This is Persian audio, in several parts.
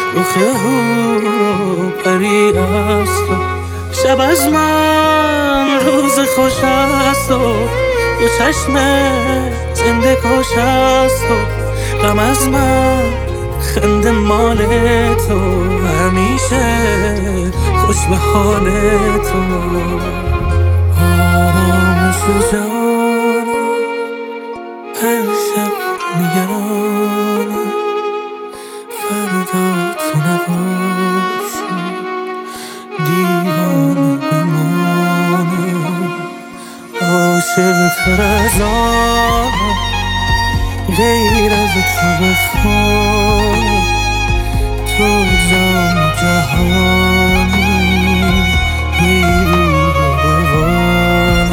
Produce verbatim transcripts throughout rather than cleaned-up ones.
روخه و پری است و شب از من روز خوش است و دو چشم زنده کش است و غم از من خنده مال تو همیشه خوش به حال تو آرامش جانم هر شب نگرانم فردا تو نباشی دیوانه بمانم عاشق تر از آنم غیر از تو بخوانم تو جان جهانی بیرون روانم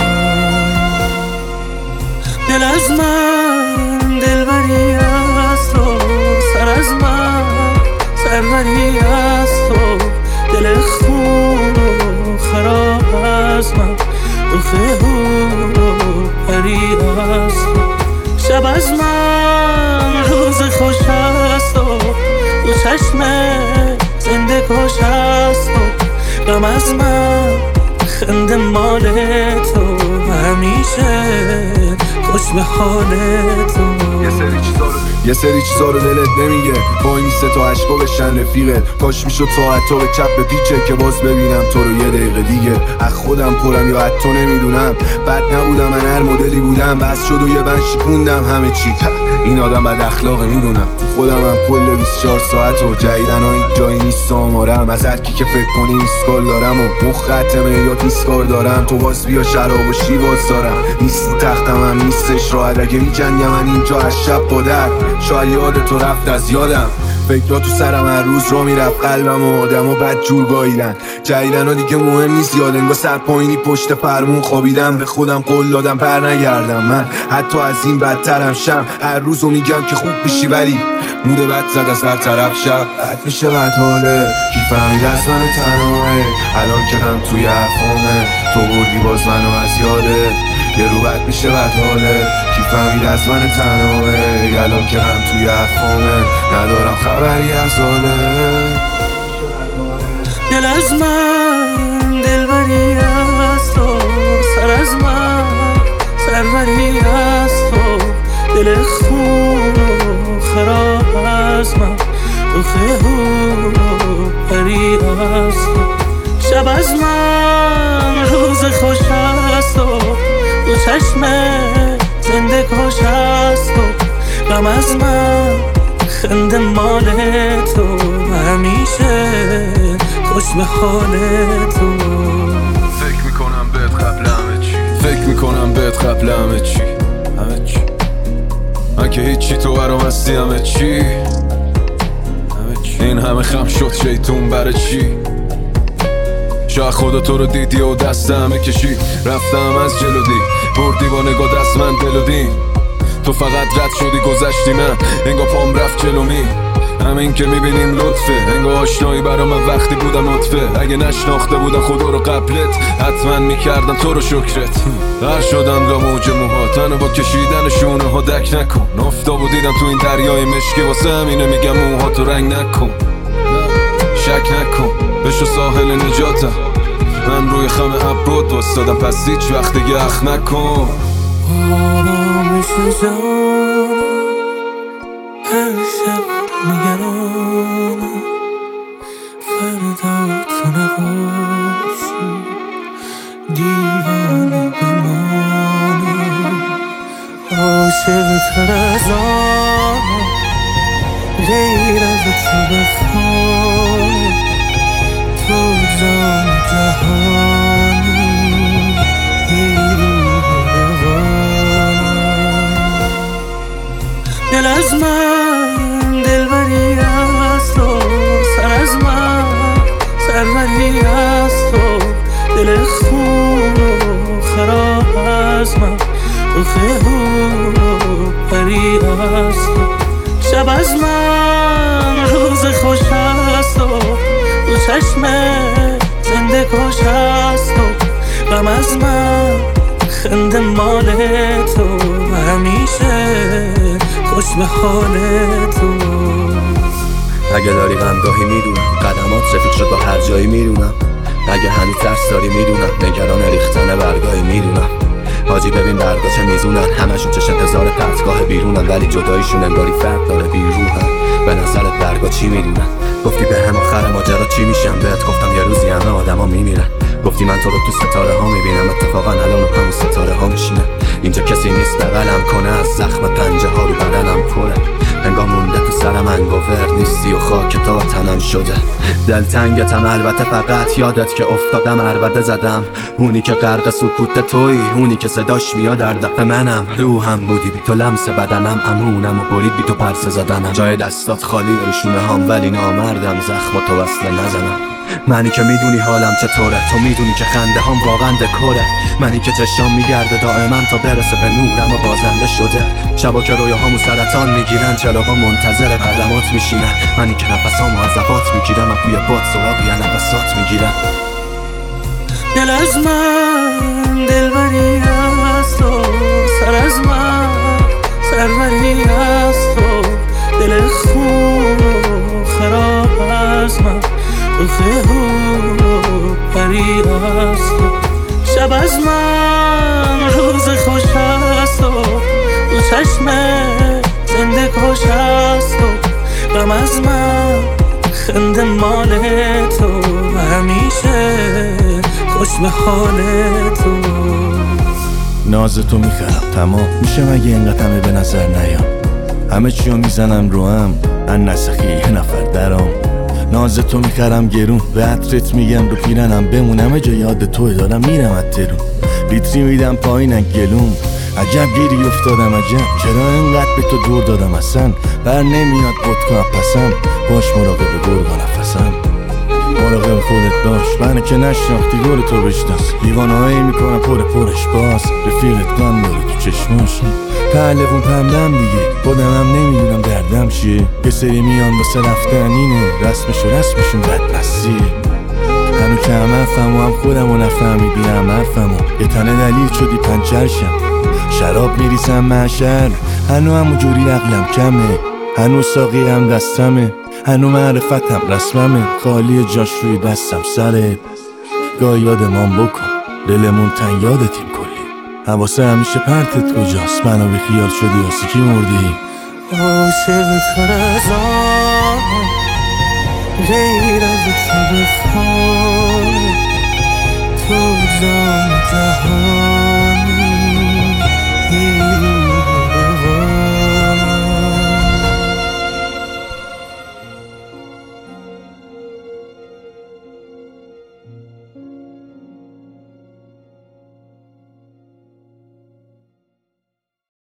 دل از من دلبری است و سر از من سروری است و دل خون و خراب از من روخه و پری است و شب از من روز خوش است و دو چشم زنده کش است و غم از من خنده مال تو همیشه خوش به حال تو یه سری چیزا رو یه سری چیزا رو دلت نمیگه وای میسته تا عشقا بشن رفیقت کاش میشد ساعت تا به چپ پیچه که باز ببینم تو رو یه دقیقه دیگه از خودم پرم یا حتی نمیدونم بد نبودم من هر مدلی بودم بس شد و یه بند شکوندم همه چی این آدم بد اخلاقه میدونم خودم هم کل بیست و چهار ساعت و جدیدن ها این جایی نیست آمارم از هر کی که فکر کنی میسکال دارم و مخ ختمه یا تیسکار دارم تو باز بیا شراب و شیواز دارم نیست تختم هم نیستش راحت اگه میجنگم من اینجا از شب بادر شاید یاد تو رفت از یادم فکرها تو سرم هر روز را میرفت قلبم و آدم و بد جور گاییدن جدیدن ها دیگه مهم نیست یاد انگاه سر پایینی پشت فرمون خوابیدم به خودم قول دادم پر نگردم من حتی از این بدترم شم هر روزو میگم که خوب میشی ولی موده بد زد از هر طرف شب بد میشه بد حاله کی فهمید از من تنهاه الان که هم توی حرفامه تو بردی باز منو از یاده یه رو بد میشه بد حاله کی فهمید از من تنهاه الان که هم توی حرفامه ندارم خبری از حاله دل از من دلبری است و سر از من سروری است و دل خون و خراب از من روخه و پری است و شب از من روز خوش است و دو چشم زنده کش است و غم از من خنده مال تو همیشه خوش به حال تو فکر میکنم بهت قبل همه چی فکر میکنم بهت قبل همه چی همه چی من که هیچی تو برام هستی همه چی همه چی این همه خم شد شیطون برای چی شاید خدا تو رو دیدی و دست همه کشی رفتم از جلودی بردی با نگاه دست من دلودی تو فقط رد شدی گذشتی من انگاه پام رفت جلومی همین که میبینیم لطفه انگاه آشنایی برا من وقتی بودم نطفه اگه نشناخته بودم خدا رو قبلت حتما میکردم تو رو شکرت هر شدم دا موج موها تنو با کشیدن شونه ها دک نکن نفتا بودیدم تو این دریای مشکی واسه همینه میگم موها تو رنگ نکن شک نکن بشو ساحل نجاتم من روی خم عبود وستادم پس هیچ وقت دیگه اخ نکن آرامش جانم هر شب نگرانم فردا تو نباشی دیوانه بمانم عاشق تر از آنم غیر از تو بخوانم تو جان جهانی دل از من دلبری است و سر از من سروری است و دل خون و خراب از من روخه و پری است و شب از من روز خوش است و دو چشم زنده کش است و غم از من خنده مال تو همیشه خوش به حال تو اگه داری غمگاهی میدونم، قدمات رفیق شد با هر جایی میدونم. اگه هنوز ترس داری میدونم، نگران ریختن برگاهی میدونم. حاجی ببین برگا چه میزونن، همشون چه انتظار پرتگاه بیرونن، ولی جداییشون انگاری فرق داره بیروحن. به نظرت برگا چی میدونن؟ گفتی به هم آخر ماجرا چی میشم، بهت گفتم یه روزی همه آدما میمیرن. گفتی من تو رو تو ستاره ها میبینم، اتفاقا الان رو همون ستاره ها میشینم. اینجا کسی نیست بغلم کنه، از زخم پنجه ها رو بدنم پره. انگار مونده تو سرم انگوور نیستی و خاک تا تنم شده. دلتنگتم البته، فقط یادت که افتادم عربده زدم. اونی که غرق سکوت تویی، اونی که صداش میاد در دفع منم. روحم بودی بی تو لمس بدنم، امونم و برید بی تو پرسه زدنم. جای دستات خالی روشونه هم، ولی نامردم زخم تو وصله نزنم. منی که میدونی حالم چطوره، تو میدونی که خنده هم واقعا دکوره. منی که چشام میگرده دائما تا برسه به نورم و بازنده شده. شبا که رویاهامو سرطان میگیرن، چراغا منتظر قدمات میشینن. منی که نفسامو از عبات میگیرم، و بوی باد سراغی از نفسات میگیرم. دل از من دلبری است و سر از من سروری است و دل خون و خراب از من روخه و پری است و شب از من روز خوش است و دو چشم زنده کش است و غم از من خنده مال تو و همیشه خوش به حال تو. ناز تو میخرم تمام میشه مگه اینقدر همه به نظر نیام. همه چیو میزنم رو هم ان نسخی یه نفر درام. ناز تو میخرم گرون به عطرت میگم رو پیرنم بمون. همه جا یاد توی دارم میرم اترون بیتری میدم پایین گلوم. عجب گیری افتادم عجب، چرا اینقدر به تو دور دادم اصلا. بر نمیاد ودکا پسم، باش مراقب گرگا نفسم. مراقب خودت باش، منو که نشناختی گل تو بشناس. دیوانهایی میکنم پر پرش باز، رفیقت گان داره تو چشماش. پهلوون پمدم دیگه، خودمم نمیدونم دردم چیه. یه سری میان واسه رفتن اینه، رسمش و رسمشون بدمستیه. هنو که هم حرفم و هم خودم و نفهمیدی هم حرفم و یه تنه دلیل شدی پنچرشم. شراب میریسم محشر، هنو همو جوری عقلم کمه. هنو ساقی هم دستمه، هنو معرفتم رسممه. خالی جاش روی دستم سرت، گاه یادمان بکن دلمون تن یادتیم کلی. حواسه همیشه پرتت کجاست، منو بی خیال شدی واسه کی مردی. عاشق تر از آن غیر از تو بخواه، تو جان جهان